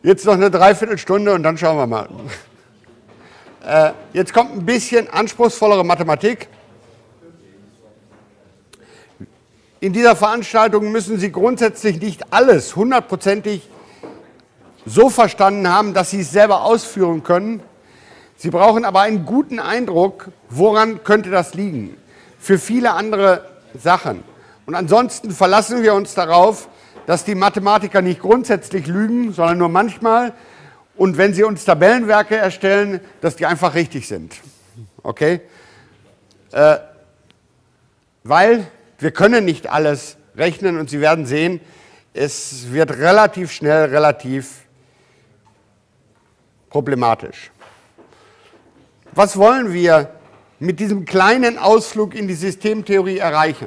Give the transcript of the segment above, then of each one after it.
Jetzt noch eine Dreiviertelstunde und dann schauen wir mal. Jetzt kommt ein bisschen anspruchsvollere Mathematik. In dieser Veranstaltung müssen Sie grundsätzlich nicht alles hundertprozentig so verstanden haben, dass Sie es selber ausführen können. Sie brauchen aber einen guten Eindruck, woran könnte das liegen, für viele andere Sachen. Und ansonsten verlassen wir uns darauf, dass die Mathematiker nicht grundsätzlich lügen, sondern nur manchmal. Und wenn sie uns Tabellenwerke erstellen, dass die einfach richtig sind. Okay? Weil wir können nicht alles rechnen und Sie werden sehen, es wird relativ schnell relativ problematisch. Was wollen wir mit diesem kleinen Ausflug in die Systemtheorie erreichen?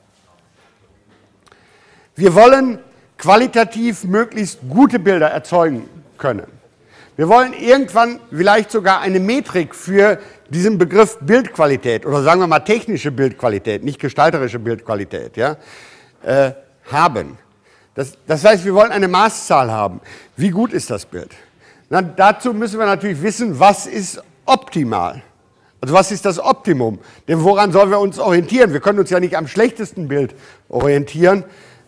Wir wollen qualitativ möglichst gute Bilder erzeugen können. Wir wollen irgendwann vielleicht sogar eine Metrik für diesen Begriff Bildqualität oder sagen wir mal technische Bildqualität, nicht gestalterische Bildqualität, ja, haben. Das heißt, wir wollen eine Maßzahl haben. Wie gut ist das Bild? Na, dazu müssen wir natürlich wissen, was ist optimal. Also was ist das Optimum? Denn woran sollen wir uns orientieren? Wir können uns ja nicht am schlechtesten Bild orientieren.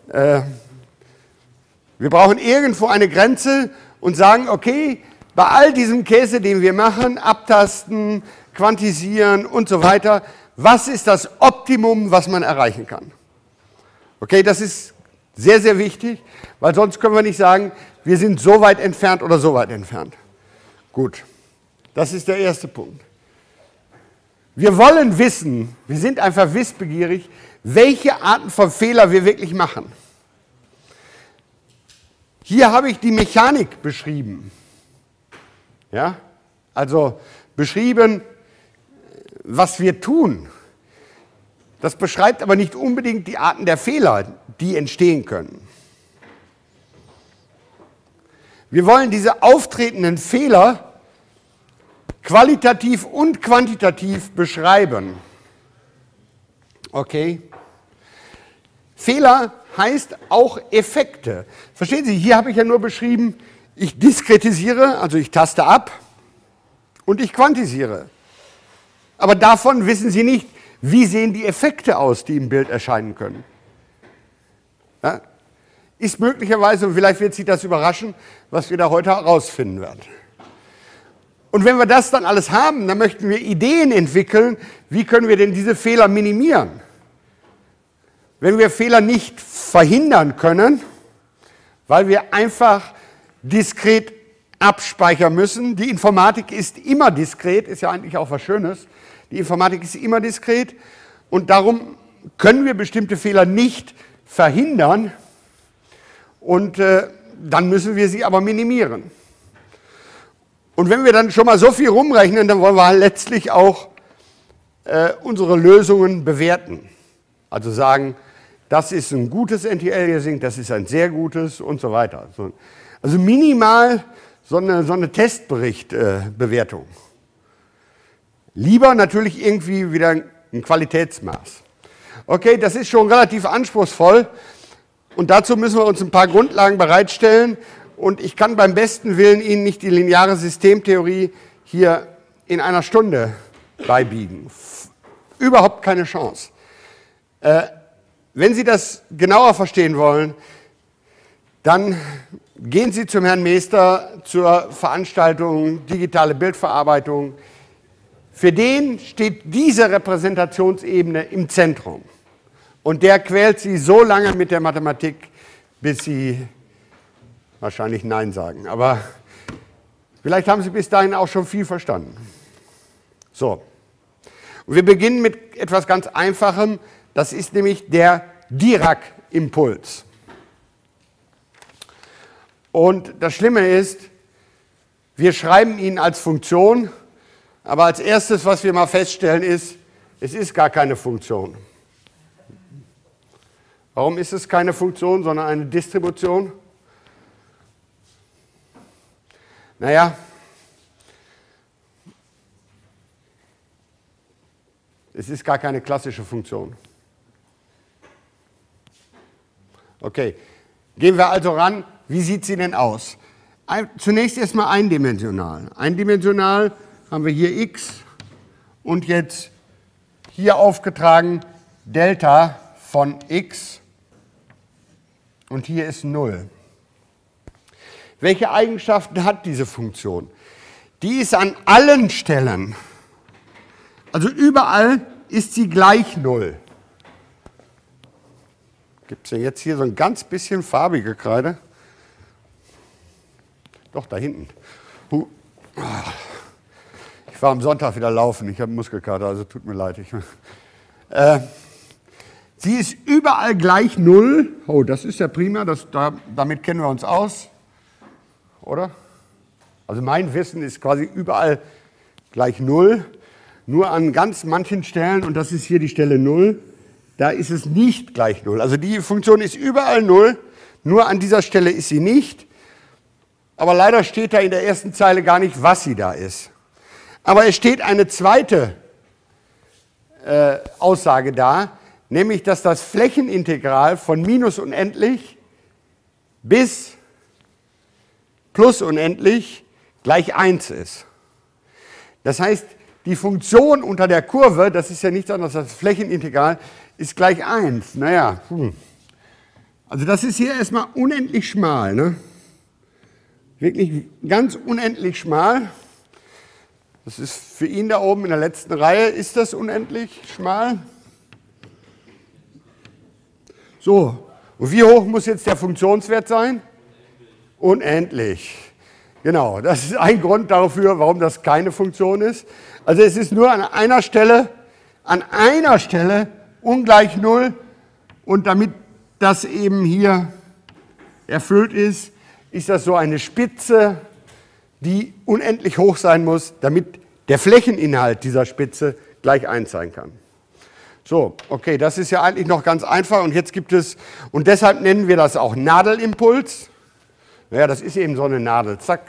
Wir brauchen irgendwo eine Grenze und sagen, okay, bei all diesem Käse, den wir machen, abtasten, quantisieren und so weiter, was ist das Optimum, was man erreichen kann? Okay, das ist sehr, sehr wichtig, weil sonst können wir nicht sagen, wir sind so weit entfernt oder so weit entfernt. Gut, das ist der erste Punkt. Wir wollen wissen, wir sind einfach wissbegierig, welche Arten von Fehler wir wirklich machen. Hier habe ich die Mechanik beschrieben. Ja? Also beschrieben, was wir tun. Das beschreibt aber nicht unbedingt die Arten der Fehler, die entstehen können. Wir wollen diese auftretenden Fehler qualitativ und quantitativ beschreiben. Okay? Fehler heißt auch Effekte. Verstehen Sie, hier habe ich ja nur beschrieben, ich diskretisiere, also ich taste ab und ich quantisiere. Aber davon wissen Sie nicht, wie sehen die Effekte aus, die im Bild erscheinen können. Ja? Ist möglicherweise, und vielleicht wird Sie das überraschen, was wir da heute herausfinden werden. Und wenn wir das dann alles haben, dann möchten wir Ideen entwickeln, wie können wir denn diese Fehler minimieren. Wenn wir Fehler nicht verhindern können, weil wir einfach diskret abspeichern müssen. Die Informatik ist immer diskret, ist ja eigentlich auch was Schönes. Die Informatik ist immer diskret und darum können wir bestimmte Fehler nicht verhindern und dann müssen wir sie aber minimieren. Und wenn wir dann schon mal so viel rumrechnen, dann wollen wir letztlich auch unsere Lösungen bewerten. Also sagen, das ist ein gutes Anti-Aliasing, das ist ein sehr gutes und so weiter. Also minimal so eine Testberichtbewertung. Lieber natürlich irgendwie wieder ein Qualitätsmaß. Okay, das ist schon relativ anspruchsvoll und dazu müssen wir uns ein paar Grundlagen bereitstellen und ich kann beim besten Willen Ihnen nicht die lineare Systemtheorie hier in einer Stunde beibiegen. Überhaupt keine Chance. Wenn Sie das genauer verstehen wollen, dann gehen Sie zum Herrn Meester zur Veranstaltung Digitale Bildverarbeitung. Für den steht diese Repräsentationsebene im Zentrum. Und der quält Sie so lange mit der Mathematik, bis Sie wahrscheinlich Nein sagen. Aber vielleicht haben Sie bis dahin auch schon viel verstanden. So. Und wir beginnen mit etwas ganz Einfachem. Das ist nämlich der Dirac-Impuls. Und das Schlimme ist, wir schreiben ihn als Funktion, aber als erstes, was wir mal feststellen, ist, es ist gar keine Funktion. Warum ist es keine Funktion, sondern eine Distribution? Naja, es ist gar keine klassische Funktion. Okay, gehen wir also ran. Wie sieht sie denn aus? Zunächst erstmal eindimensional. Eindimensional haben wir hier x und jetzt hier aufgetragen Delta von x und hier ist 0. Welche Eigenschaften hat diese Funktion? Die ist an allen Stellen, also überall ist sie gleich 0. Gibt es denn jetzt hier so ein ganz bisschen farbige Kreide? Doch, da hinten. Ich war am Sonntag wieder laufen, ich habe Muskelkater, also tut mir leid. Sie ist überall gleich 0. Oh, das ist ja prima, damit kennen wir uns aus, oder? Also mein Wissen ist quasi überall gleich 0. Nur an ganz manchen Stellen, und das ist hier die Stelle 0, da ist es nicht gleich 0. Also die Funktion ist überall 0, nur an dieser Stelle ist sie nicht. Aber leider steht da in der ersten Zeile gar nicht, was sie da ist. Aber es steht eine zweite Aussage da, nämlich, dass das Flächenintegral von minus unendlich bis plus unendlich gleich 1 ist. Das heißt, die Funktion unter der Kurve, das ist ja nichts anderes als das Flächenintegral, ist gleich 1. Naja, also das ist hier erstmal unendlich schmal, ne? Wirklich ganz unendlich schmal. Das ist für ihn da oben in der letzten Reihe, ist das unendlich schmal? So, und wie hoch muss jetzt der Funktionswert sein? Unendlich. Genau, das ist ein Grund dafür, warum das keine Funktion ist. Also es ist nur an einer Stelle ungleich 0 und damit das eben hier erfüllt ist, ist das so eine Spitze, die unendlich hoch sein muss, damit der Flächeninhalt dieser Spitze gleich 1 sein kann. So, okay, das ist ja eigentlich noch ganz einfach und jetzt gibt es, und deshalb nennen wir das auch Nadelimpuls. Ja, das ist eben so eine Nadel, zack.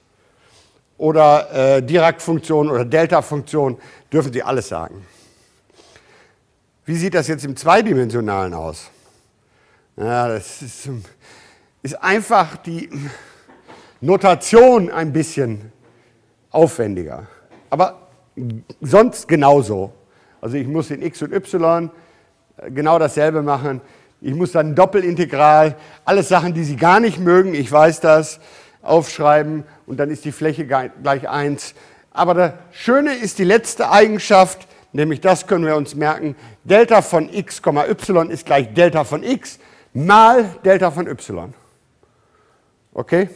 Oder Dirac-Funktion oder Delta-Funktion, dürfen Sie alles sagen. Wie sieht das jetzt im Zweidimensionalen aus? Ja, das ist einfach die Notation ein bisschen aufwendiger. Aber sonst genauso. Also ich muss in x und y genau dasselbe machen. Ich muss dann ein Doppelintegral, alles Sachen, die Sie gar nicht mögen, ich weiß das, aufschreiben und dann ist die Fläche gleich 1. Aber das Schöne ist die letzte Eigenschaft, nämlich das können wir uns merken, Delta von x, y ist gleich Delta von x mal Delta von y. Okay?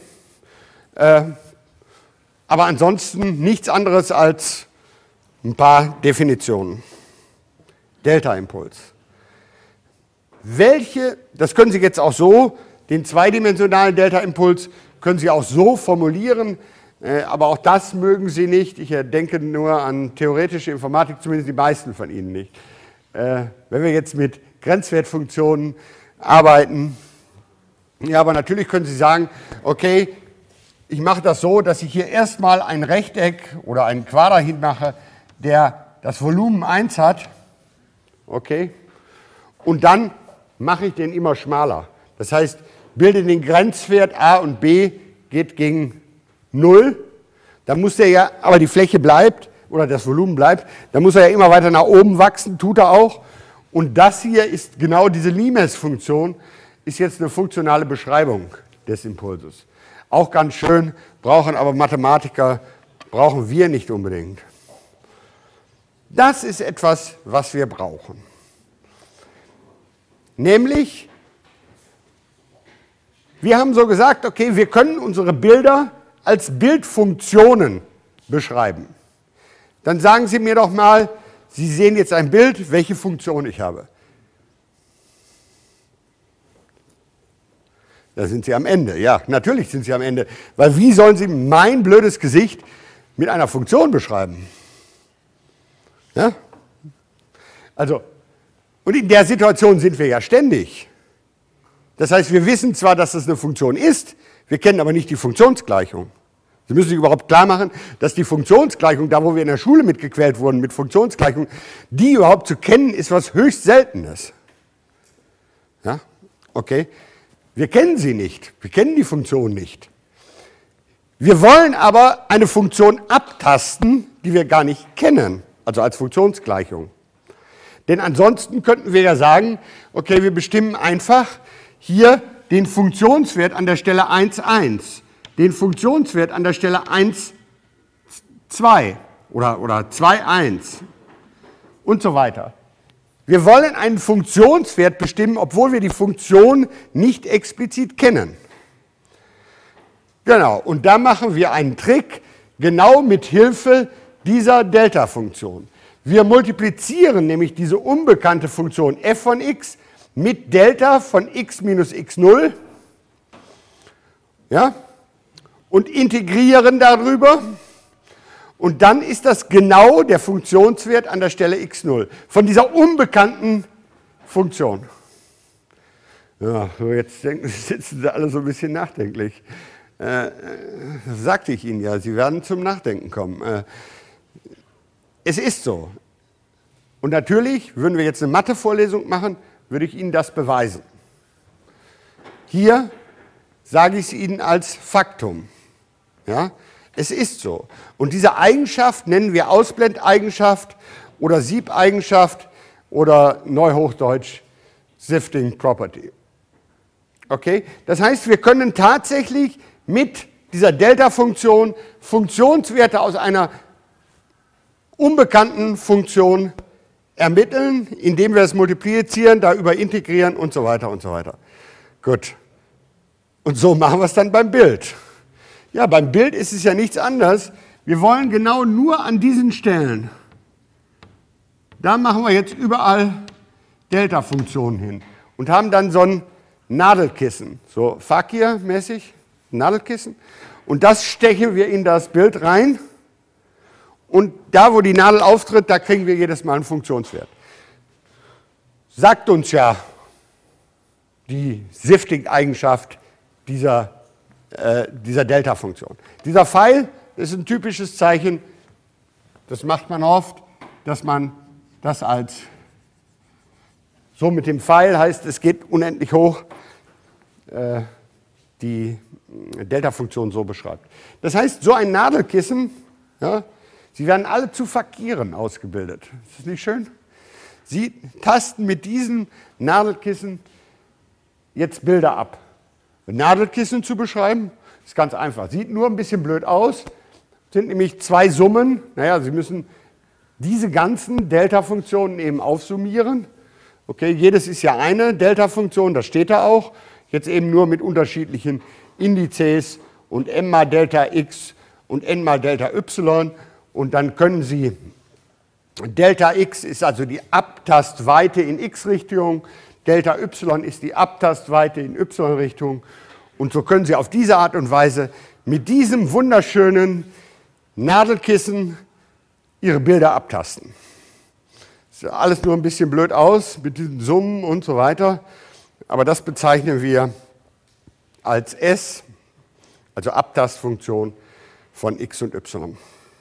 Aber ansonsten nichts anderes als ein paar Definitionen. Delta-Impuls. Das können Sie jetzt auch so, den zweidimensionalen Delta-Impuls können Sie auch so formulieren, aber auch das mögen Sie nicht. Ich denke nur an theoretische Informatik, zumindest die meisten von Ihnen nicht. Wenn wir jetzt mit Grenzwertfunktionen arbeiten, ja, aber natürlich können Sie sagen, okay, ich mache das so, dass ich hier erstmal ein Rechteck oder einen Quader hinmache, der das Volumen 1 hat, okay, und dann mache ich den immer schmaler. Das heißt, bilde den Grenzwert a und b geht gegen 0, dann muss der ja, aber die Fläche bleibt oder das Volumen bleibt, dann muss er ja immer weiter nach oben wachsen, tut er auch. Und das hier ist genau diese Limes-Funktion, ist jetzt eine funktionale Beschreibung des Impulses. Auch ganz schön, brauchen aber Mathematiker, brauchen wir nicht unbedingt. Das ist etwas, was wir brauchen. Nämlich, wir haben so gesagt, okay, wir können unsere Bilder als Bildfunktionen beschreiben. Dann sagen Sie mir doch mal, Sie sehen jetzt ein Bild, welche Funktion ich habe. Da sind Sie am Ende. Ja, natürlich sind Sie am Ende. Weil wie sollen Sie mein blödes Gesicht mit einer Funktion beschreiben? Ja? Also, und in der Situation sind wir ja ständig. Das heißt, wir wissen zwar, dass das eine Funktion ist, wir kennen aber nicht die Funktionsgleichung. Sie müssen sich überhaupt klar machen, dass die Funktionsgleichung, da wo wir in der Schule mitgequält wurden mit Funktionsgleichung, die überhaupt zu kennen, ist was höchst Seltenes. Ja? Okay? Wir kennen sie nicht, wir kennen die Funktion nicht. Wir wollen aber eine Funktion abtasten, die wir gar nicht kennen, also als Funktionsgleichung. Denn ansonsten könnten wir ja sagen, okay, wir bestimmen einfach hier den Funktionswert an der Stelle 1, 1, den Funktionswert an der Stelle 1, 2 oder 2, 1 und so weiter. Wir wollen einen Funktionswert bestimmen, obwohl wir die Funktion nicht explizit kennen. Genau, und da machen wir einen Trick, genau mit Hilfe dieser Delta-Funktion. Wir multiplizieren nämlich diese unbekannte Funktion f von x mit Delta von x minus x0, ja, und integrieren darüber. Und dann ist das genau der Funktionswert an der Stelle x0 von dieser unbekannten Funktion. Ja, so jetzt sitzen Sie alle so ein bisschen nachdenklich. Das sagte ich Ihnen ja, Sie werden zum Nachdenken kommen. Es ist so. Und natürlich, würden wir jetzt eine Mathe-Vorlesung machen, würde ich Ihnen das beweisen. Hier sage ich es Ihnen als Faktum. Ja? Es ist so. Und diese Eigenschaft nennen wir Ausblendeigenschaft oder Siebeigenschaft oder Neuhochdeutsch Sifting Property. Okay? Das heißt, wir können tatsächlich mit dieser Delta-Funktion Funktionswerte aus einer unbekannten Funktion ermitteln, indem wir es multiplizieren, darüber integrieren und so weiter und so weiter. Gut. Und so machen wir es dann beim Bild. Ja, beim Bild ist es ja nichts anderes. Wir wollen genau nur an diesen Stellen, da machen wir jetzt überall Delta-Funktionen hin und haben dann so ein Nadelkissen, so Fakir-mäßig, Nadelkissen. Und das stechen wir in das Bild rein. Und da, wo die Nadel auftritt, da kriegen wir jedes Mal einen Funktionswert. Sagt uns ja die Sifting-Eigenschaft dieser Delta-Funktion. Dieser Pfeil ist ein typisches Zeichen, das macht man oft, dass man das als so mit dem Pfeil heißt, es geht unendlich hoch, die Delta-Funktion so beschreibt. Das heißt, so ein Nadelkissen, ja, Sie werden alle zu Fakiren ausgebildet. Ist das nicht schön? Sie tasten mit diesem Nadelkissen jetzt Bilder ab. Ein Nadelkissen zu beschreiben, ist ganz einfach. Sieht nur ein bisschen blöd aus, sind nämlich zwei Summen. Naja, Sie müssen diese ganzen Delta-Funktionen eben aufsummieren. Okay, jedes ist ja eine Delta-Funktion, das steht da auch. Jetzt eben nur mit unterschiedlichen Indizes und m mal Delta x und n mal Delta y. Und dann können Sie, Delta x ist also die Abtastweite in x-Richtung, Delta y ist die Abtastweite in y-Richtung. Und so können Sie auf diese Art und Weise mit diesem wunderschönen Nadelkissen Ihre Bilder abtasten. Sieht alles nur ein bisschen blöd aus mit diesen Summen und so weiter. Aber das bezeichnen wir als S, also Abtastfunktion von x und y.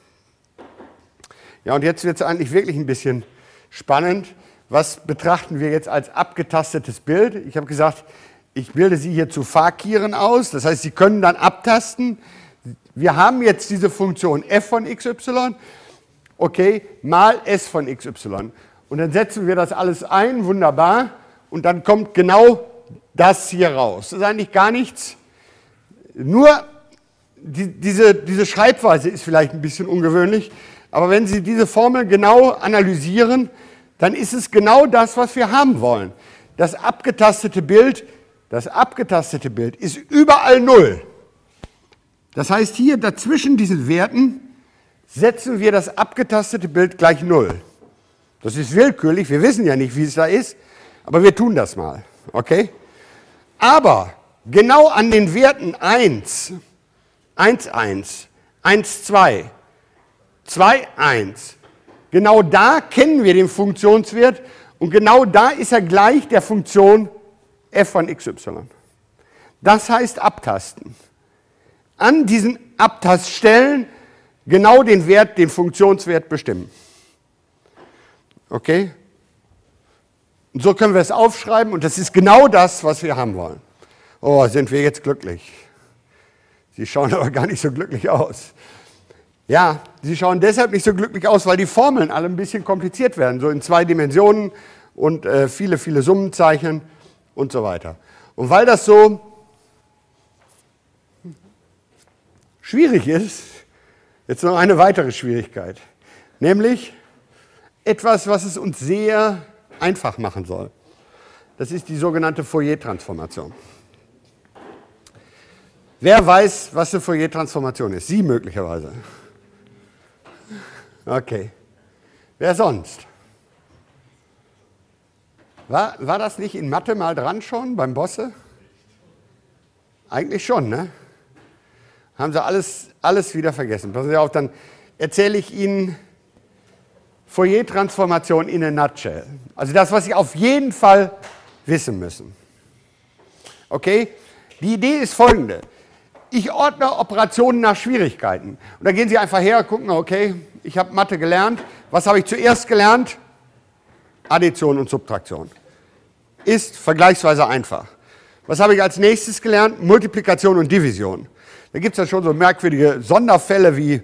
Ja, und jetzt wird es eigentlich wirklich ein bisschen spannend. Was betrachten wir jetzt als abgetastetes Bild? Ich habe gesagt, ich bilde Sie hier zu Fakiren aus. Das heißt, Sie können dann abtasten. Wir haben jetzt diese Funktion f von xy, okay, mal s von xy. Und dann setzen wir das alles ein, wunderbar. Und dann kommt genau das hier raus. Das ist eigentlich gar nichts. Nur diese Schreibweise ist vielleicht ein bisschen ungewöhnlich. Aber wenn Sie diese Formel genau analysieren, dann ist es genau das, was wir haben wollen. Das abgetastete Bild ist überall 0. Das heißt, hier dazwischen diesen Werten setzen wir das abgetastete Bild gleich 0. Das ist willkürlich, wir wissen ja nicht, wie es da ist, aber wir tun das mal. Okay? Aber genau an den Werten 1, 1, 1, 1, 2, 2, 1. Genau da kennen wir den Funktionswert und genau da ist er gleich der Funktion f von xy. Das heißt abtasten. An diesen Abtaststellen genau den Wert, den Funktionswert bestimmen. Okay? Und so können wir es aufschreiben und das ist genau das, was wir haben wollen. Oh, sind wir jetzt glücklich. Sie schauen aber gar nicht so glücklich aus. Ja, sie schauen deshalb nicht so glücklich aus, weil die Formeln alle ein bisschen kompliziert werden, so in 2 Dimensionen und viele, viele Summenzeichen und so weiter. Und weil das so schwierig ist, jetzt noch eine weitere Schwierigkeit, nämlich etwas, was es uns sehr einfach machen soll. Das ist die sogenannte Fourier-Transformation. Wer weiß, was eine Fourier-Transformation ist? Sie möglicherweise. Okay. Wer sonst? War das nicht in Mathe mal dran schon, beim Bosse? Eigentlich schon, ne? Haben Sie alles wieder vergessen. Passen Sie auf, dann erzähle ich Ihnen Fourier-Transformation in a nutshell. Also das, was Sie auf jeden Fall wissen müssen. Okay? Die Idee ist folgende. Ich ordne Operationen nach Schwierigkeiten. Und da gehen Sie einfach her, gucken, okay, ich habe Mathe gelernt. Was habe ich zuerst gelernt? Addition und Subtraktion. Ist vergleichsweise einfach. Was habe ich als nächstes gelernt? Multiplikation und Division. Da gibt es ja schon so merkwürdige Sonderfälle wie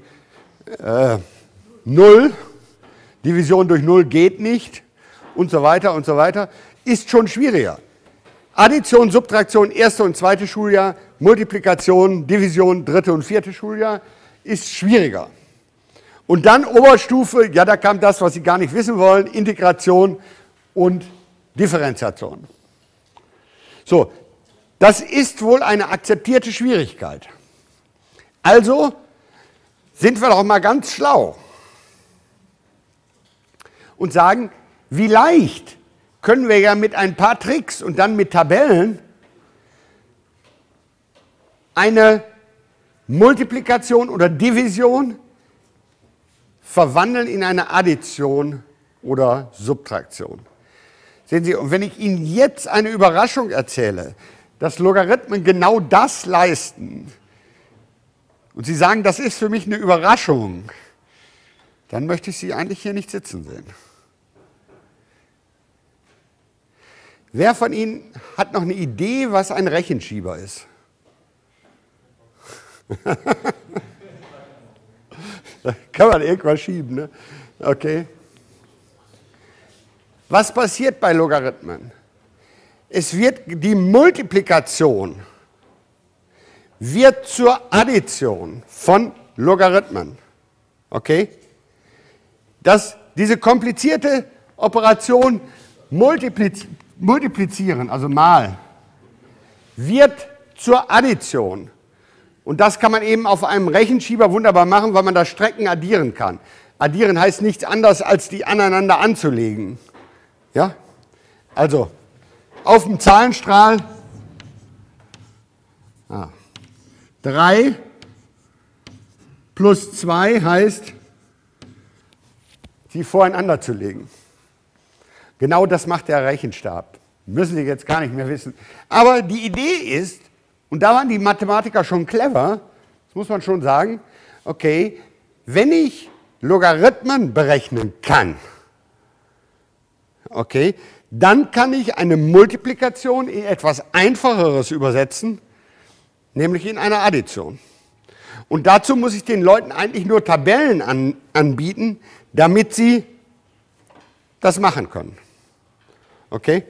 0, Division durch 0 geht nicht und so weiter und so weiter. Ist schon schwieriger. Addition, Subtraktion, 1. und 2. Schuljahr, Multiplikation, Division, 3. und 4. Schuljahr ist schwieriger. Und dann Oberstufe, ja, da kam das, was Sie gar nicht wissen wollen, Integration und Differenziation. So, das ist wohl eine akzeptierte Schwierigkeit. Also sind wir doch mal ganz schlau und sagen, wie leicht können wir ja mit ein paar Tricks und dann mit Tabellen eine Multiplikation oder Division verwandeln in eine Addition oder Subtraktion. Sehen Sie, und wenn ich Ihnen jetzt eine Überraschung erzähle, dass Logarithmen genau das leisten, und Sie sagen, das ist für mich eine Überraschung, dann möchte ich Sie eigentlich hier nicht sitzen sehen. Wer von Ihnen hat noch eine Idee, was ein Rechenschieber ist? Da kann man irgendwas schieben, ne? Okay. Was passiert bei Logarithmen? Es wird die Multiplikation wird zur Addition von Logarithmen. Okay? Diese komplizierte Operation multiplizieren, also mal, wird zur Addition. Und das kann man eben auf einem Rechenschieber wunderbar machen, weil man da Strecken addieren kann. Addieren heißt nichts anderes, als die aneinander anzulegen. Ja? Also, auf dem Zahlenstrahl 3 plus 2 heißt, sie voreinander zu legen. Genau das macht der Rechenstab. Müssen Sie jetzt gar nicht mehr wissen. Aber die Idee ist, und da waren die Mathematiker schon clever, das muss man schon sagen, okay, wenn ich Logarithmen berechnen kann, okay, dann kann ich eine Multiplikation in etwas Einfacheres übersetzen, nämlich in eine Addition. Und dazu muss ich den Leuten eigentlich nur Tabellen anbieten, damit sie das machen können. Okay?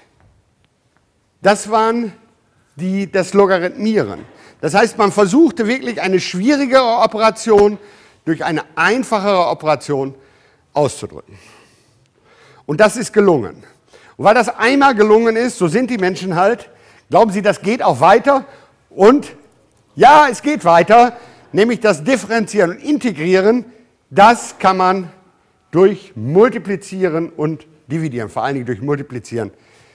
Das waren das Logarithmieren. Das heißt, man versuchte wirklich eine schwierigere Operation durch eine einfachere Operation auszudrücken. Und das ist gelungen. Und weil das einmal gelungen ist, so sind die Menschen halt, glauben sie, das geht auch weiter. Und ja, es geht weiter, nämlich das Differenzieren und Integrieren, das kann man durch Multiplizieren und Dividieren, vor allen Dingen durch Multiplizieren,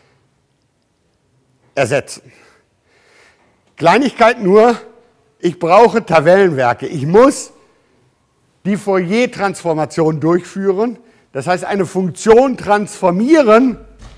ersetzen. Kleinigkeit nur, ich brauche Tabellenwerke. Ich muss die Fourier-Transformation durchführen, das heißt eine Funktion transformieren,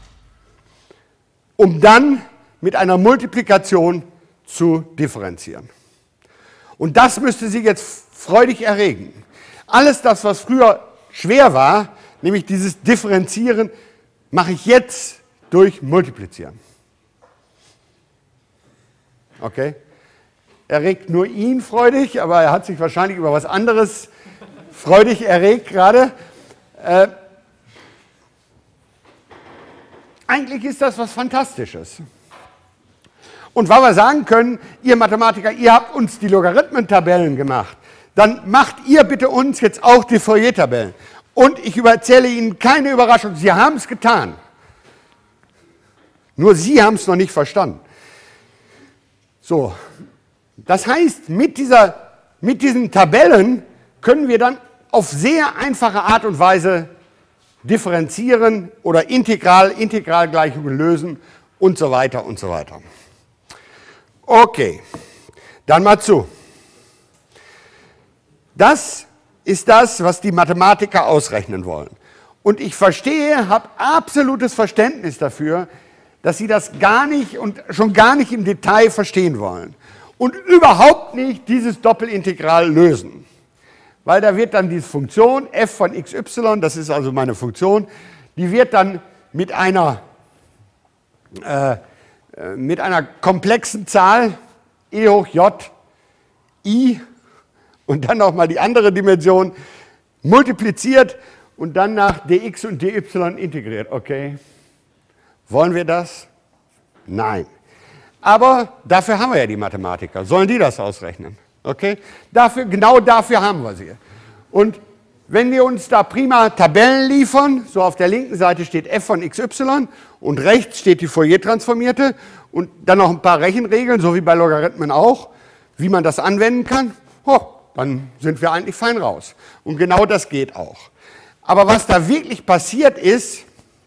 um dann mit einer Multiplikation zu differenzieren. Und das müsste Sie jetzt freudig erregen. Alles das, was früher schwer war, nämlich dieses Differenzieren, mache ich jetzt durch Multiplizieren. Okay? erregt nur ihn freudig, aber er hat sich wahrscheinlich über was anderes freudig erregt gerade. Eigentlich ist das was Fantastisches. Und weil wir sagen können, ihr Mathematiker, ihr habt uns die Logarithmentabellen gemacht, dann macht ihr bitte uns jetzt auch die Fourier-Tabellen. Und ich erzähle Ihnen keine Überraschung, Sie haben es getan. Nur Sie haben es noch nicht verstanden. So, das heißt, mit diesen Tabellen können wir dann auf sehr einfache Art und Weise differenzieren oder Integralgleichungen lösen und so weiter und so weiter. Okay, dann mal zu. Das ist das, was die Mathematiker ausrechnen wollen. Und ich verstehe, habe absolutes Verständnis dafür, dass Sie das gar nicht und schon gar nicht im Detail verstehen wollen. Und überhaupt nicht dieses Doppelintegral lösen. Weil da wird dann diese Funktion f von xy, das ist also meine Funktion, die wird dann mit einer komplexen Zahl e hoch j i und dann nochmal die andere Dimension multipliziert und dann nach dx und dy integriert. Okay? Wollen wir das? Nein. Aber dafür haben wir ja die Mathematiker. Sollen die das ausrechnen? Okay? Genau dafür haben wir sie. Und wenn wir uns da prima Tabellen liefern, so auf der linken Seite steht f von xy und rechts steht die Fourier-transformierte und dann noch ein paar Rechenregeln, so wie bei Logarithmen auch, wie man das anwenden kann, dann sind wir eigentlich fein raus. Und genau das geht auch. Aber was da wirklich passiert ist,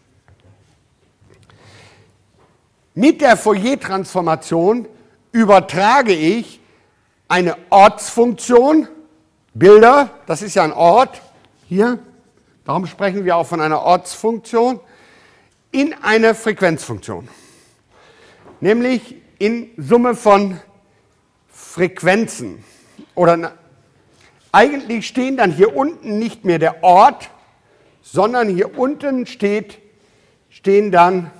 mit der Fourier-Transformation übertrage ich eine Ortsfunktion, Bilder, das ist ja ein Ort, hier, darum sprechen wir auch von einer Ortsfunktion, in eine Frequenzfunktion. Nämlich in Summe von Frequenzen. Eigentlich stehen dann hier unten nicht mehr der Ort, sondern hier unten stehen dann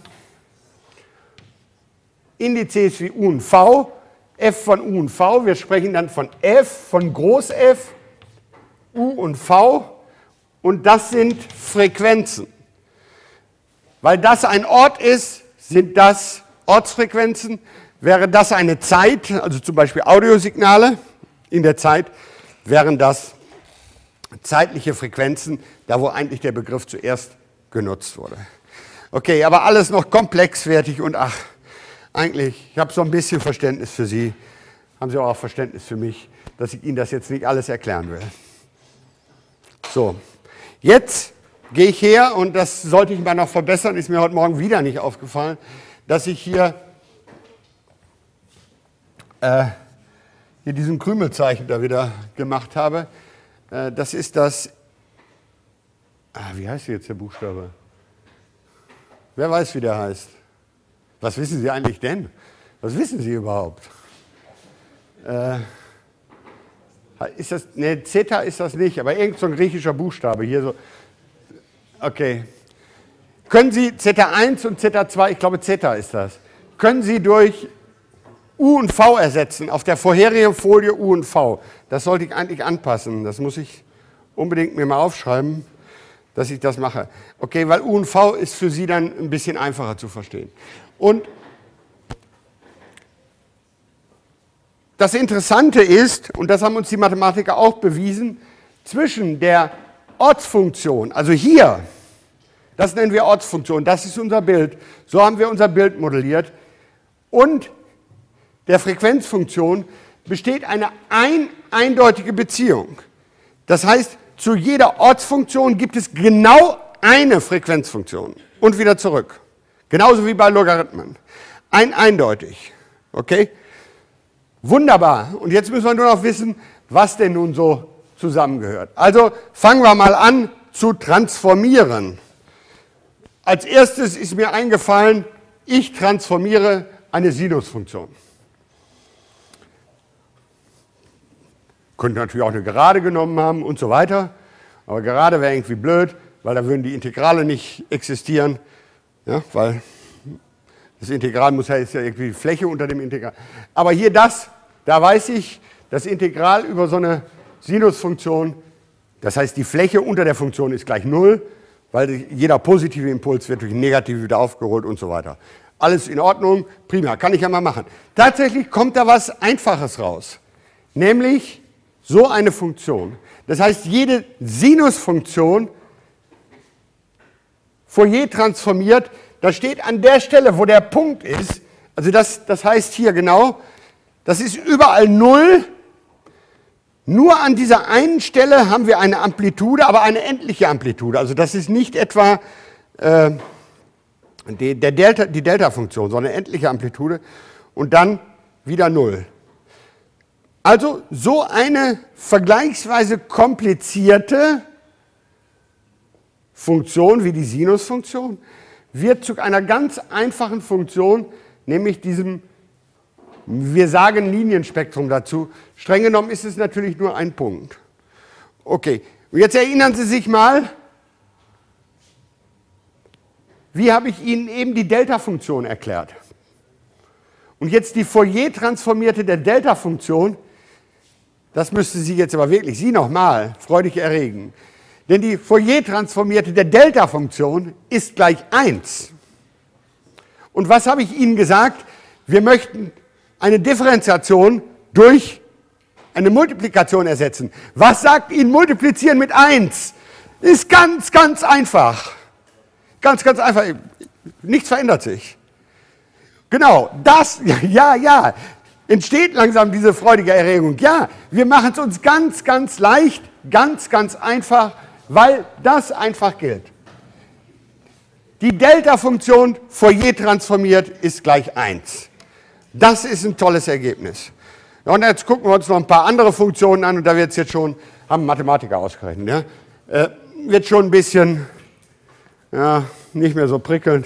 Indizes wie U und V, f von U und V, wir sprechen dann von f, von Groß F, U und V und das sind Frequenzen. Weil das ein Ort ist, sind das Ortsfrequenzen. Wäre das eine Zeit, also zum Beispiel Audiosignale in der Zeit, wären das zeitliche Frequenzen, da wo eigentlich der Begriff zuerst genutzt wurde. Okay, aber alles noch komplexwertig und eigentlich, ich habe so ein bisschen Verständnis für Sie, haben Sie auch Verständnis für mich, dass ich Ihnen das jetzt nicht alles erklären will. So, jetzt gehe ich her und das sollte ich mal noch verbessern, ist mir heute Morgen wieder nicht aufgefallen, dass ich hier diesen Krümelzeichen da wieder gemacht habe. Das ist das, wie heißt jetzt der Buchstabe? Wer weiß, wie der heißt? Was wissen Sie eigentlich denn? Was wissen Sie überhaupt? Ist das, ne, Zeta ist das nicht, aber irgend so ein griechischer Buchstabe hier so. Okay. Können Sie Zeta 1 und Zeta 2, ich glaube Zeta ist das, können Sie durch U und V ersetzen, auf der vorherigen Folie U und V. Das sollte ich eigentlich anpassen, das muss ich unbedingt mir mal aufschreiben, dass ich das mache. Okay, weil U und V ist für Sie dann ein bisschen einfacher zu verstehen. Und das Interessante ist, und das haben uns die Mathematiker auch bewiesen, zwischen der Ortsfunktion, also hier, das nennen wir Ortsfunktion, das ist unser Bild, so haben wir unser Bild modelliert, und der Frequenzfunktion besteht eine eindeutige Beziehung. Das heißt, zu jeder Ortsfunktion gibt es genau eine Frequenzfunktion und wieder zurück. Genauso wie bei Logarithmen. Eindeutig. Okay? Wunderbar. Und jetzt müssen wir nur noch wissen, was denn nun so zusammengehört. Also fangen wir mal an zu transformieren. Als erstes ist mir eingefallen, ich transformiere eine Sinusfunktion. Könnte natürlich auch eine Gerade genommen haben und so weiter. Aber Gerade wäre irgendwie blöd, weil da würden die Integrale nicht existieren. Ja, weil das Integral ist ja irgendwie Fläche unter dem Integral. Aber hier das Da weiß ich, das Integral über so eine Sinusfunktion, das heißt, die Fläche unter der Funktion ist gleich 0, weil jeder positive Impuls wird durch einen negativen wieder aufgeholt und so weiter. Alles in Ordnung, prima, kann ich ja mal machen. Tatsächlich kommt da was Einfaches raus, nämlich so eine Funktion. Das heißt, jede Sinusfunktion Fourier transformiert, da steht an der Stelle, wo der Punkt ist, also das heißt hier genau, das ist überall 0, nur an dieser einen Stelle haben wir eine Amplitude, aber eine endliche Amplitude. Also das ist nicht etwa die Delta-Funktion, sondern eine endliche Amplitude und dann wieder 0. Also so eine vergleichsweise komplizierte Funktion wie die Sinusfunktion wird zu einer ganz einfachen Funktion, nämlich diesem, wir sagen Linienspektrum dazu. Streng genommen ist es natürlich nur ein Punkt. Okay, und jetzt erinnern Sie sich mal, wie habe ich Ihnen eben die Delta-Funktion erklärt? Und jetzt die Fourier-transformierte der Delta-Funktion, das müsste Sie jetzt aber wirklich, Sie nochmal, freudig erregen. Denn die Fourier-transformierte der Delta-Funktion ist gleich 1. Und was habe ich Ihnen gesagt? Wir möchten eine Differenziation durch eine Multiplikation ersetzen. Was sagt Ihnen Multiplizieren mit 1? Ist ganz, ganz einfach. Ganz, ganz einfach. Nichts verändert sich. Genau, das, ja, entsteht langsam diese freudige Erregung. Ja, wir machen es uns ganz, ganz leicht, ganz, ganz einfach, weil das einfach gilt. Die Delta-Funktion Fourier transformiert ist gleich 1. Das ist ein tolles Ergebnis. Ja, und jetzt gucken wir uns noch ein paar andere Funktionen an und da wird es jetzt schon, haben Mathematiker ausgerechnet, ja, wird schon ein bisschen, ja, nicht mehr so prickelnd.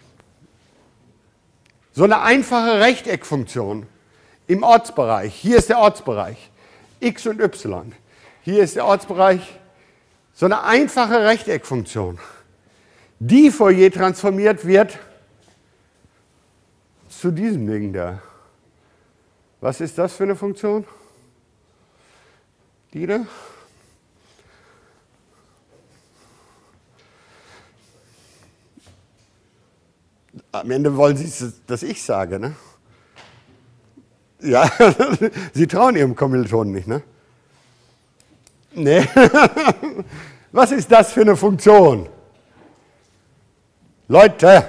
So eine einfache Rechteckfunktion im Ortsbereich, hier ist der Ortsbereich, x und y, hier ist der Ortsbereich, so eine einfache Rechteckfunktion, die Fourier transformiert wird zu diesem Ding da. Was ist das für eine Funktion? Die da? Am Ende wollen Sie, dass ich sage, ne? Ja, Sie trauen Ihrem Kommilitonen nicht, ne? Nee. Was ist das für eine Funktion? Leute,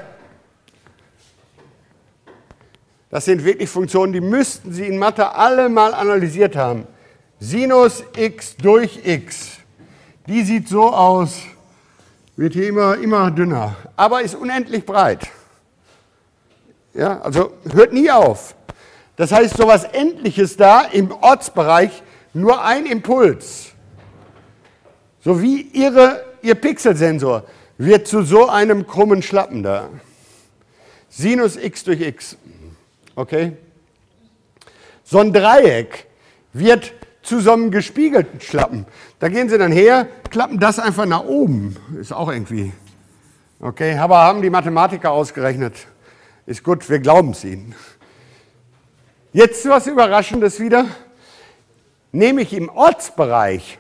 das sind wirklich Funktionen, die müssten Sie in Mathe alle mal analysiert haben. Sinus x durch x, die sieht so aus, wird hier immer dünner, aber ist unendlich breit. Ja, also hört nie auf. Das heißt, so etwas Endliches da im Ortsbereich, nur ein Impuls. So wie Ihr Pixelsensor wird zu so einem krummen Schlappen da. Sinus x durch x. Okay? So ein Dreieck wird zu so einem gespiegelten Schlappen. Da gehen Sie dann her, klappen das einfach nach oben. Ist auch irgendwie. Okay, aber haben die Mathematiker ausgerechnet. Ist gut, wir glauben es Ihnen. Jetzt was Überraschendes wieder. Nehme ich im Ortsbereich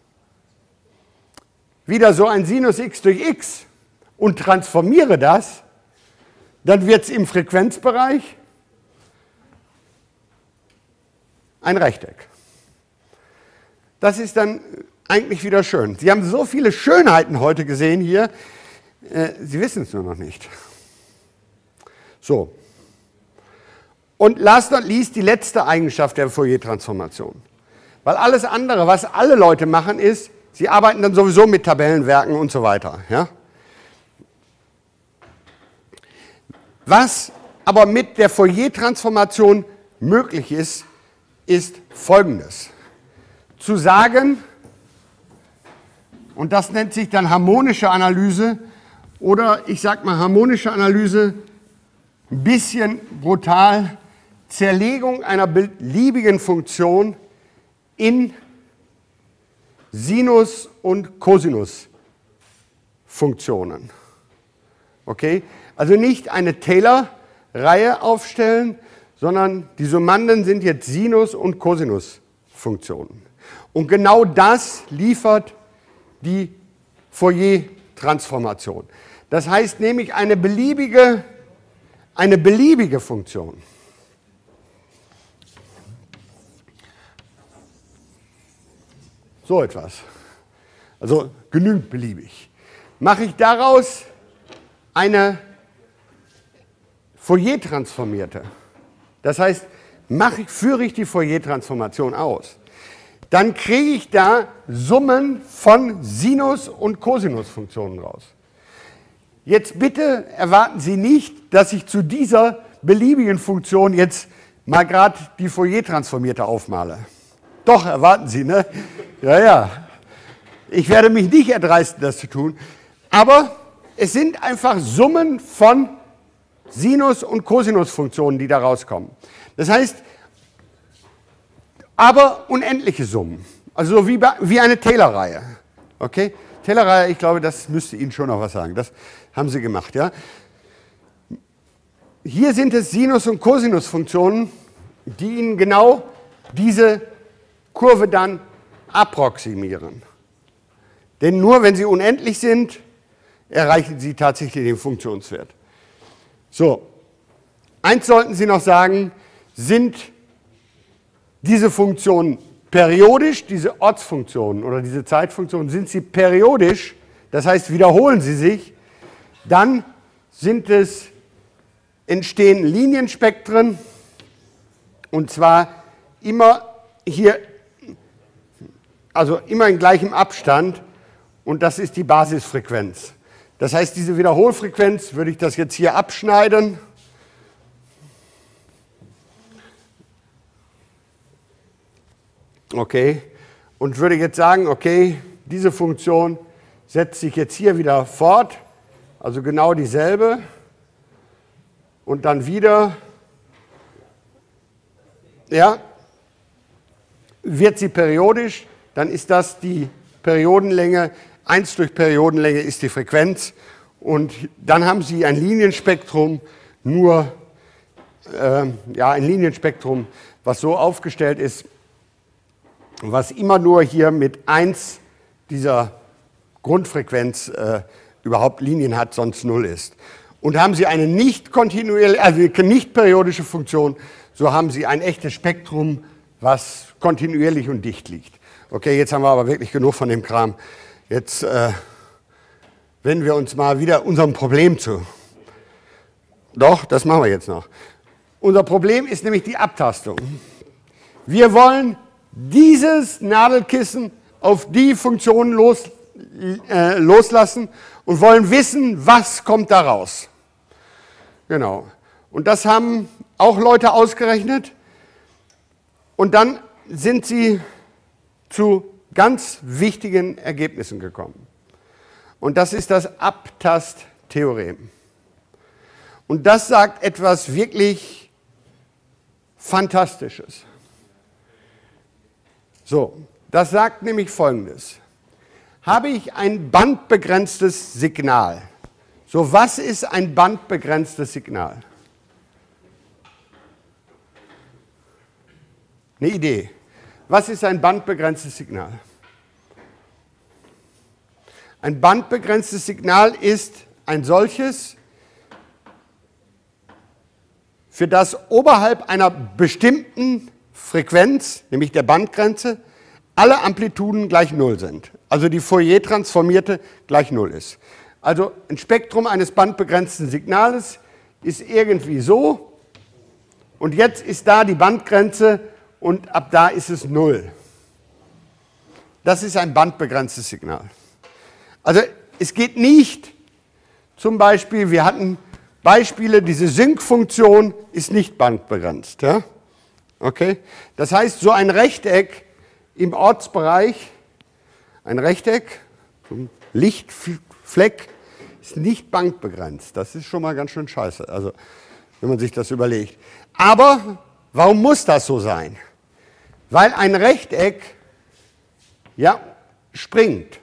wieder so ein Sinus x durch x und transformiere das, dann wird es im Frequenzbereich ein Rechteck. Das ist dann eigentlich wieder schön. Sie haben so viele Schönheiten heute gesehen hier, Sie wissen es nur noch nicht. So. Und last not least die letzte Eigenschaft der Fourier-Transformation. Weil alles andere, was alle Leute machen, ist, sie arbeiten dann sowieso mit Tabellenwerken und so weiter. Ja? Was aber mit der Fourier-Transformation möglich ist, ist Folgendes. Zu sagen, und das nennt sich dann harmonische Analyse, oder ich sage mal harmonische Analyse, ein bisschen brutal, Zerlegung einer beliebigen Funktion in Sinus- und Cosinus-Funktionen. Okay? Also nicht eine Taylor-Reihe aufstellen, sondern die Summanden sind jetzt Sinus- und Cosinusfunktionen. Und genau das liefert die Fourier-Transformation. Das heißt nämlich eine beliebige Funktion. So etwas. Also genügend beliebig. Mache ich daraus eine Fourier-transformierte. Das heißt, führe ich die Fourier-Transformation aus. Dann kriege ich da Summen von Sinus- und Cosinusfunktionen raus. Jetzt bitte erwarten Sie nicht, dass ich zu dieser beliebigen Funktion jetzt mal gerade die Fourier-transformierte aufmale. Doch, erwarten Sie, ne? Ja, ja. Ich werde mich nicht erdreisten, das zu tun. Aber es sind einfach Summen von Sinus- und Cosinusfunktionen, die da rauskommen. Das heißt, aber unendliche Summen. Also so wie eine Taylor-Reihe. Okay? Taylor-Reihe, ich glaube, das müsste Ihnen schon noch was sagen. Das haben Sie gemacht, ja? Hier sind es Sinus- und Cosinusfunktionen, die Ihnen genau diese Kurve dann approximieren. Denn nur wenn sie unendlich sind, erreichen Sie tatsächlich den Funktionswert. So, eins sollten Sie noch sagen, sind diese Funktionen periodisch, diese Ortsfunktionen oder diese Zeitfunktionen, sind sie periodisch, das heißt wiederholen sie sich, dann entstehen Linienspektren, und zwar immer hier, also immer in gleichem Abstand, und das ist die Basisfrequenz. Das heißt, diese Wiederholfrequenz, würde ich das jetzt hier abschneiden, okay, und würde jetzt sagen, okay, diese Funktion setzt sich jetzt hier wieder fort, also genau dieselbe, und dann wieder, ja, wird sie periodisch, dann ist das die Periodenlänge, 1 durch Periodenlänge ist die Frequenz, und dann haben Sie ein Linienspektrum, ein Linienspektrum, was so aufgestellt ist, was immer nur hier mit 1 dieser Grundfrequenz überhaupt Linien hat, sonst 0 ist. Und haben Sie eine nicht periodische Funktion, so haben Sie ein echtes Spektrum, was kontinuierlich und dicht liegt. Okay, jetzt haben wir aber wirklich genug von dem Kram. Jetzt wenden wir uns mal wieder unserem Problem zu. Doch, das machen wir jetzt noch. Unser Problem ist nämlich die Abtastung. Wir wollen dieses Nadelkissen auf die Funktionen loslassen und wollen wissen, was kommt da raus. Genau. Und das haben auch Leute ausgerechnet. Und dann sind sie zu ganz wichtigen Ergebnissen gekommen. Und das ist das Abtasttheorem. Und das sagt etwas wirklich Fantastisches. So, das sagt nämlich Folgendes. Habe ich ein bandbegrenztes Signal? So, was ist ein bandbegrenztes Signal? Eine Idee. Was ist ein bandbegrenztes Signal? Ein bandbegrenztes Signal ist ein solches, für das oberhalb einer bestimmten Frequenz, nämlich der Bandgrenze, alle Amplituden gleich 0 sind. Also die Fourier-transformierte gleich 0 ist. Also ein Spektrum eines bandbegrenzten Signales ist irgendwie so, und jetzt ist da die Bandgrenze und ab da ist es 0. Das ist ein bandbegrenztes Signal. Also es geht nicht, zum Beispiel, wir hatten Beispiele, diese Sync-Funktion ist nicht bandbegrenzt. Ja? Okay? Das heißt, so ein Rechteck im Ortsbereich, ein Rechteck, so ein Lichtfleck, ist nicht bandbegrenzt. Das ist schon mal ganz schön scheiße, also wenn man sich das überlegt. Aber warum muss das so sein? Weil ein Rechteck ja springt.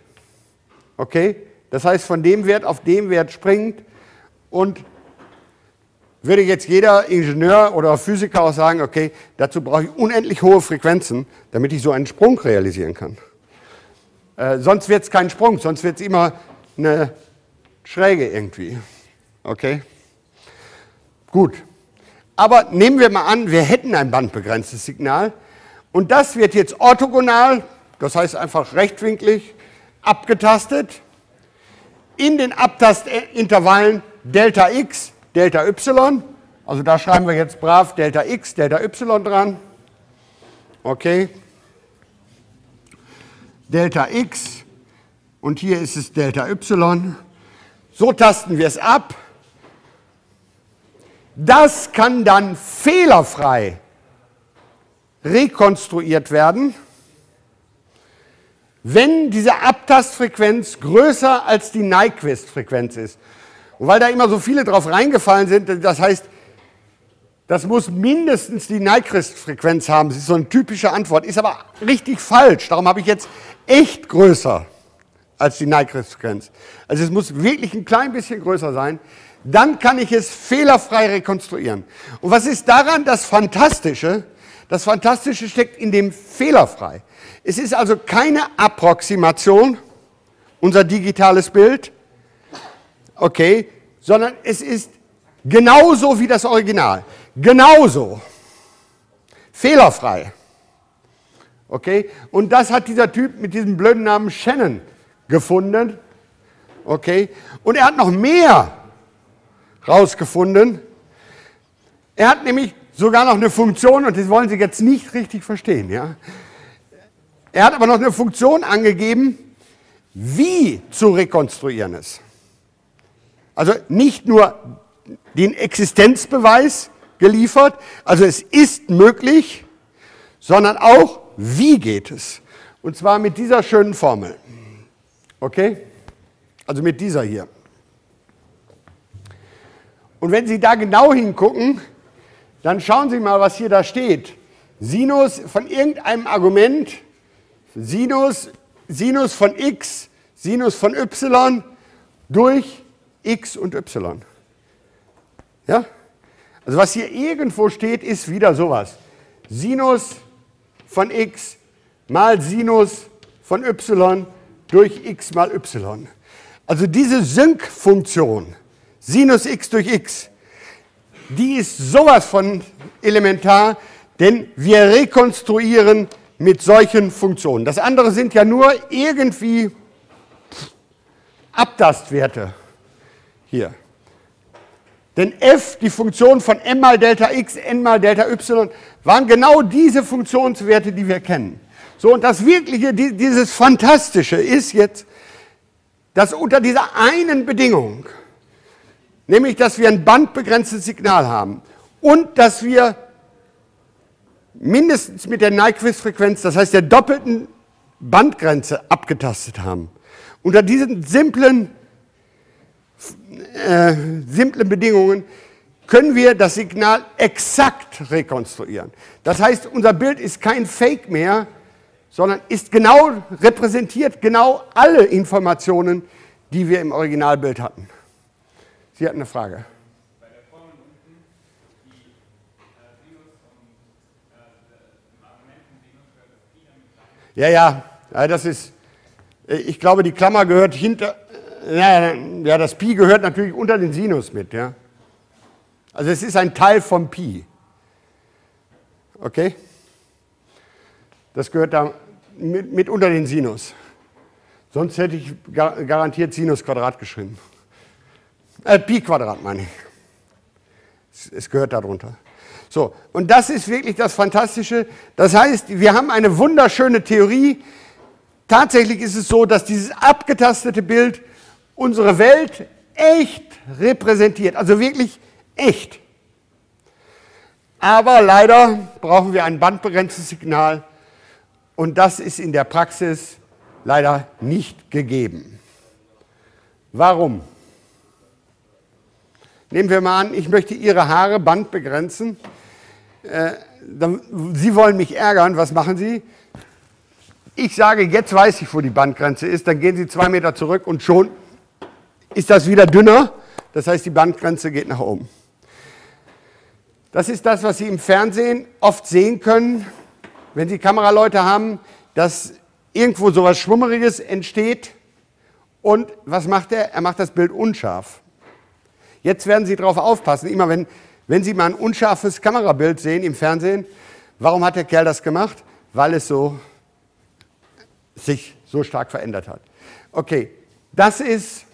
Okay? Das heißt, von dem Wert auf den Wert springt, und würde jetzt jeder Ingenieur oder Physiker auch sagen, okay, dazu brauche ich unendlich hohe Frequenzen, damit ich so einen Sprung realisieren kann. Sonst wird es kein Sprung, sonst wird es immer eine Schräge irgendwie. Okay? Gut. Aber nehmen wir mal an, wir hätten ein bandbegrenztes Signal und das wird jetzt orthogonal, das heißt einfach rechtwinklig, abgetastet in den Abtastintervallen Delta x, Delta y. Also da schreiben wir jetzt brav Delta x, Delta y dran. Okay. Delta x und hier ist es Delta y. So tasten wir es ab. Das kann dann fehlerfrei rekonstruiert werden, wenn diese Abtastfrequenz größer als die Nyquist-Frequenz ist. Und weil da immer so viele drauf reingefallen sind, das heißt, das muss mindestens die Nyquist-Frequenz haben. Das ist so eine typische Antwort, ist aber richtig falsch. Darum habe ich jetzt echt größer als die Nyquist-Frequenz. Also es muss wirklich ein klein bisschen größer sein. Dann kann ich es fehlerfrei rekonstruieren. Und was ist daran das Fantastische? Das Fantastische steckt in dem fehlerfrei. Es ist also keine Approximation, unser digitales Bild, okay, sondern es ist genauso wie das Original. Genauso. Fehlerfrei. Okay, und das hat dieser Typ mit diesem blöden Namen Shannon gefunden. Okay, und er hat noch mehr rausgefunden. Er hat nämlich sogar noch eine Funktion, und das wollen Sie jetzt nicht richtig verstehen. Ja? Er hat aber noch eine Funktion angegeben, wie zu rekonstruieren ist. Also nicht nur den Existenzbeweis geliefert, also es ist möglich, sondern auch, wie geht es. Und zwar mit dieser schönen Formel. Okay? Also mit dieser hier. Und wenn Sie da genau hingucken, dann schauen Sie mal, was hier da steht. Sinus von irgendeinem Argument, Sinus von x, Sinus von y durch x und y. Ja? Also was hier irgendwo steht, ist wieder sowas. Sinus von x mal Sinus von y durch x mal y. Also diese Sync-Funktion, Sinus x durch x, die ist sowas von elementar, denn wir rekonstruieren mit solchen Funktionen. Das andere sind ja nur irgendwie Abtastwerte hier. Denn f, die Funktion von m mal Delta x, n mal Delta y, waren genau diese Funktionswerte, die wir kennen. So, und das Wirkliche, dieses Fantastische ist jetzt, dass unter dieser einen Bedingung, nämlich, dass wir ein bandbegrenztes Signal haben und dass wir mindestens mit der Nyquist-Frequenz, das heißt der doppelten Bandgrenze, abgetastet haben. Unter diesen simplen Bedingungen können wir das Signal exakt rekonstruieren. Das heißt, unser Bild ist kein Fake mehr, sondern ist genau, repräsentiert genau alle Informationen, die wir im Originalbild hatten. Sie hatten eine Frage. Bei der Formel unten, die Sinus und im Argument von Sinus gehört das Pi damit rein. Ja, das ist, ich glaube, die Klammer gehört hinter, ja, das Pi gehört natürlich unter den Sinus mit, ja. Also es ist ein Teil vom Pi. Okay? Das gehört da mit unter den Sinus. Sonst hätte ich garantiert Sinus Quadrat geschrieben. Pi Quadrat meine ich. Es gehört darunter. So, und das ist wirklich das Fantastische. Das heißt, wir haben eine wunderschöne Theorie. Tatsächlich ist es so, dass dieses abgetastete Bild unsere Welt echt repräsentiert. Also wirklich echt. Aber leider brauchen wir ein bandbegrenztes Signal. Und das ist in der Praxis leider nicht gegeben. Warum? Nehmen wir mal an, ich möchte Ihre Haare bandbegrenzen. Sie wollen mich ärgern, was machen Sie? Ich sage, jetzt weiß ich, wo die Bandgrenze ist, dann gehen Sie 2 Meter zurück und schon ist das wieder dünner. Das heißt, die Bandgrenze geht nach oben. Das ist das, was Sie im Fernsehen oft sehen können, wenn Sie Kameraleute haben, dass irgendwo so etwas Schwummeriges entsteht. Und was macht er? Er macht das Bild unscharf. Jetzt werden Sie darauf aufpassen, immer wenn Sie mal ein unscharfes Kamerabild sehen im Fernsehen, warum hat der Kerl das gemacht? Weil es sich so stark verändert hat. Okay, das ist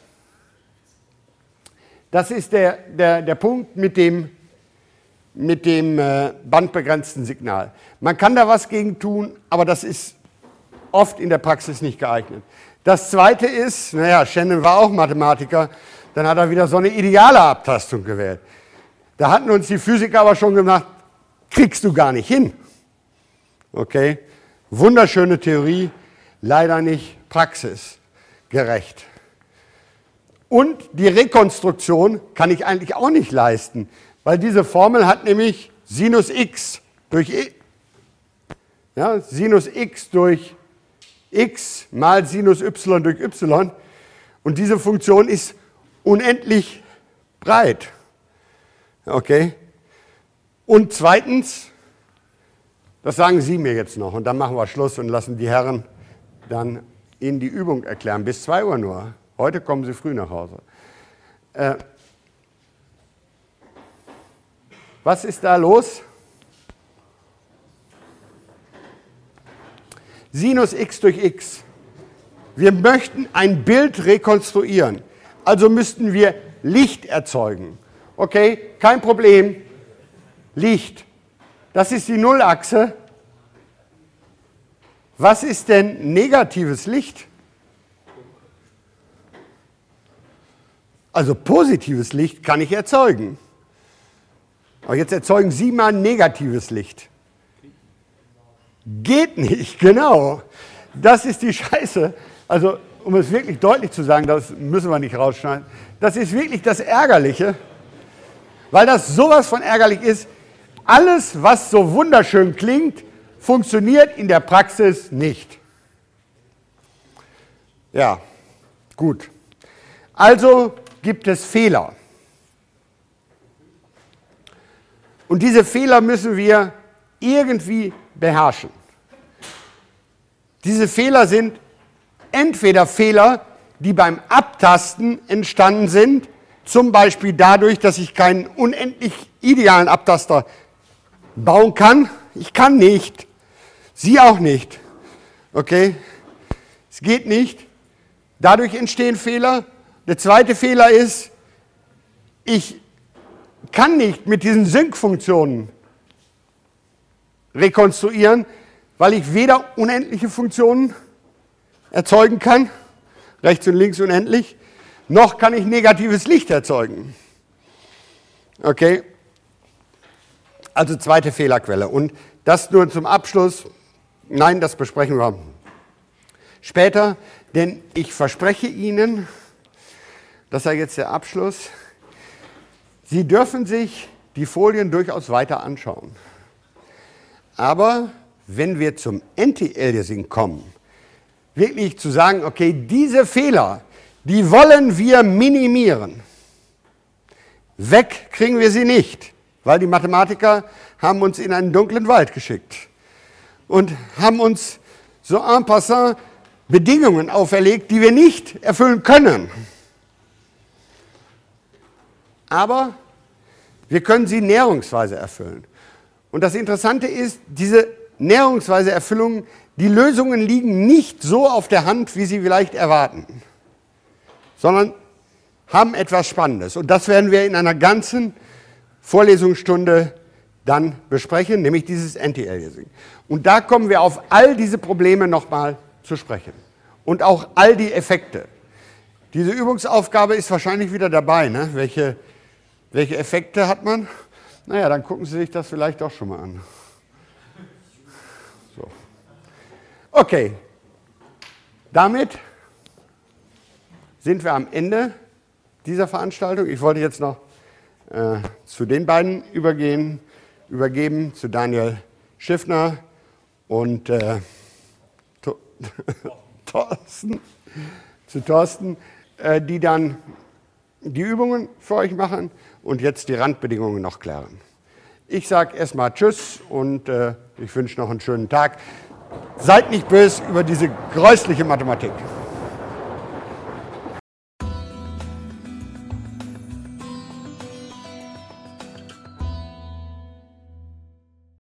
der Punkt mit dem bandbegrenzten Signal. Man kann da was gegen tun, aber das ist oft in der Praxis nicht geeignet. Das Zweite ist, naja, Shannon war auch Mathematiker, dann hat er wieder so eine ideale Abtastung gewählt. Da hatten uns die Physiker aber schon gesagt, kriegst du gar nicht hin. Okay, wunderschöne Theorie, leider nicht praxisgerecht. Und die Rekonstruktion kann ich eigentlich auch nicht leisten, weil diese Formel hat nämlich Sinus x durch e. Ja, Sinus x durch x mal Sinus y durch y. Und diese Funktion ist unendlich breit. Okay? Und zweitens, das sagen Sie mir jetzt noch und dann machen wir Schluss und lassen die Herren dann Ihnen die Übung erklären. Bis 2 Uhr nur. Heute kommen Sie früh nach Hause. Was ist da los? Sinus x durch x. Wir möchten ein Bild rekonstruieren. Also müssten wir Licht erzeugen. Okay, kein Problem. Licht. Das ist die Nullachse. Was ist denn negatives Licht? Also positives Licht kann ich erzeugen. Aber jetzt erzeugen Sie mal negatives Licht. Geht nicht, genau. Das ist die Scheiße. Also, um es wirklich deutlich zu sagen, das müssen wir nicht rausschneiden. Das ist wirklich das Ärgerliche, weil das sowas von ärgerlich ist. Alles, was so wunderschön klingt, funktioniert in der Praxis nicht. Ja, gut. Also gibt es Fehler. Und diese Fehler müssen wir irgendwie beherrschen. Diese Fehler sind entweder Fehler, die beim Abtasten entstanden sind, zum Beispiel dadurch, dass ich keinen unendlich idealen Abtaster bauen kann. Ich kann nicht. Sie auch nicht. Okay? Es geht nicht. Dadurch entstehen Fehler. Der zweite Fehler ist, ich kann nicht mit diesen Sync-Funktionen rekonstruieren, weil ich weder unendliche Funktionen erzeugen kann, rechts und links unendlich, noch kann ich negatives Licht erzeugen. Okay? Also zweite Fehlerquelle. Und das nur zum Abschluss. Nein, das besprechen wir später, denn ich verspreche Ihnen, das ist ja jetzt der Abschluss, Sie dürfen sich die Folien durchaus weiter anschauen. Aber wenn wir zum Anti-Aliasing kommen, wirklich zu sagen, okay, diese Fehler, die wollen wir minimieren. Weg kriegen wir sie nicht, weil die Mathematiker haben uns in einen dunklen Wald geschickt und haben uns so en passant Bedingungen auferlegt, die wir nicht erfüllen können. Aber wir können sie näherungsweise erfüllen. Und das Interessante ist, diese näherungsweise Erfüllungen, die Lösungen liegen nicht so auf der Hand, wie Sie vielleicht erwarten, sondern haben etwas Spannendes. Und das werden wir in einer ganzen Vorlesungsstunde dann besprechen, nämlich dieses Anti-Aliasing. Und da kommen wir auf all diese Probleme nochmal zu sprechen. Und auch all die Effekte. Diese Übungsaufgabe ist wahrscheinlich wieder dabei, ne? Welche Effekte hat man? Naja, dann gucken Sie sich das vielleicht auch schon mal an. So. Okay, damit sind wir am Ende dieser Veranstaltung. Ich wollte jetzt noch zu den beiden übergeben, zu Daniel Schiffner und Thorsten, die dann die Übungen für euch machen und jetzt die Randbedingungen noch klären. Ich sage erstmal Tschüss und ich wünsche noch einen schönen Tag. Seid nicht böse über diese gräusliche Mathematik.